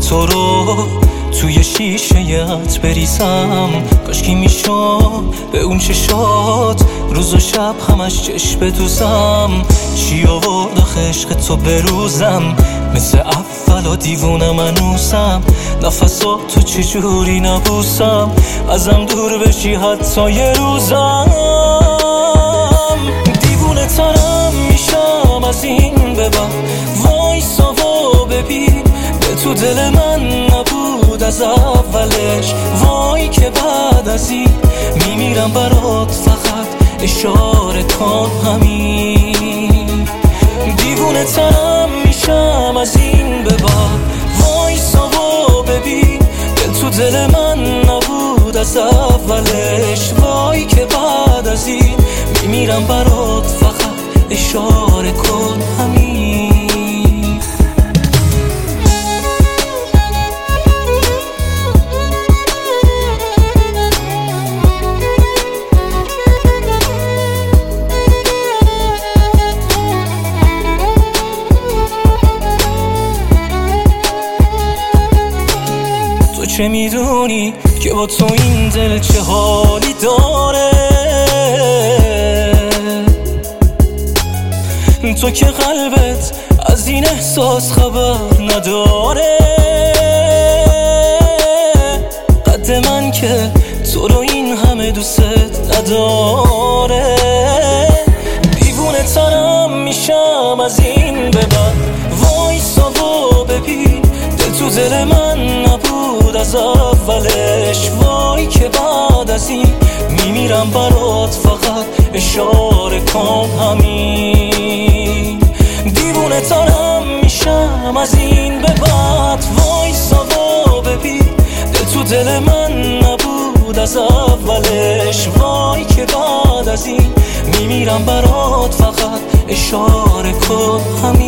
تو رو توی شیشه‌ات بریزم. کاشکی میشم به اون چشات روز و شب همش چشم بدوزم. چی آورد آخه عشق تو بروزم، مثل اولا دیوونم هنوزم. نفسا تو چجوری نبوسم، ازم دور بشی حتی یه روزم. دیوونه ترم میشم از این به بعد، وایسا و ببین به تو دل من نبود از اولش. وای که بعد از این میمیرم برات، فقط اشاره کن همین. دیوونه ترم میشم از این به بعد، وایسا و ببین دل تو دل من نبود از اولش. وای که بعد از این میمیرم برات، فقط اشاره کن همین. چه میدونی که با تو این دل چه حالی داره؟ تو که قلبت از این احساس خبر نداره. قد من که تو رو این همه دوست نداره. دیوونه ترم میشم از این به بعد، وایسا و ببین دل تو دل من نبود از اولش. وای که بعد از این میمیرم برات، فقط اشاره کن همین. دیوونه ترم میشم از این به بعد، وایسا و ببین دل تو دل من نبود از اولش. وای که بعد از این میمیرم برات، فقط اشاره کن همین.